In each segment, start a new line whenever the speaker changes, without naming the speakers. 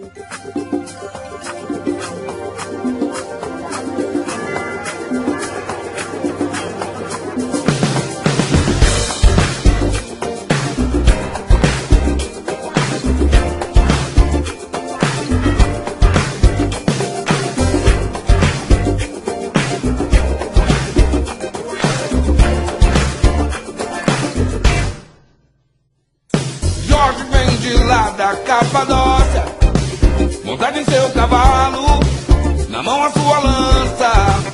Jorge vem de lá da Capadócia, montado em seu cavalo, na mão a sua lança,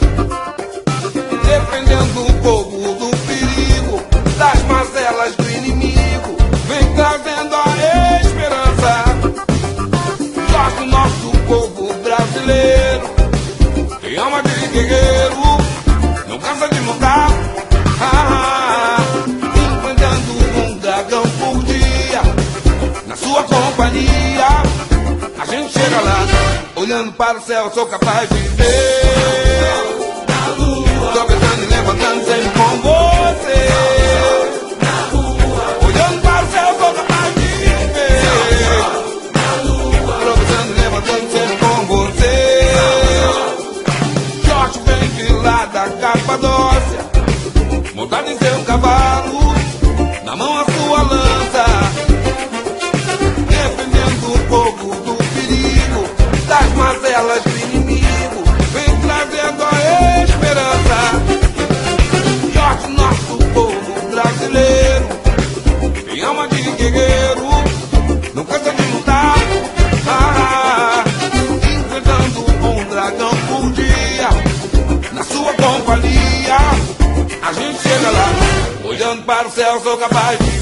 defendendo o povo do perigo, das mazelas do inimigo, vem trazendo a esperança. Jorge, nosso povo brasileiro, tem alma de guerreiro, não cansa de lutar, enfrentando um dragão por dia. Na sua companhia, a gente chega lá, olhando para o céu, sou capaz de ver. Tô pensando e levantando sempre com você. Olhando para o céu, sou capaz de ver. Tô pensando e levantando sempre com você. Jorge vem de lá da Capadócia, montado em seu cavalo, na mão a sua lança, defendendo o povo do perigo, das mazelas do inimigo, vem trazendo a esperança. Jorge, nosso povo brasileiro, tem alma de guerreiro, não cansa de lutar, enfrentando um dragão por dia. Na sua companhia, a gente chega lá, olhando para o céu, sou capaz de